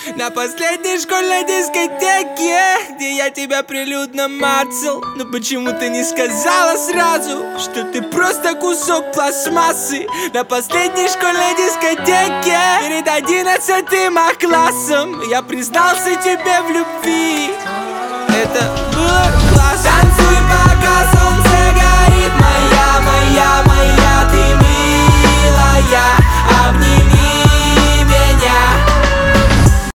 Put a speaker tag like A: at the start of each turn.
A: На последней школьной дискотеке, где я тебя прилюдно мацал. Но почему ты не сказала сразу, что ты просто кусок пластмассы? На последней школьной дискотеке, перед 11 классом, я признался тебе в любви. Это было классно. Танцуй, пока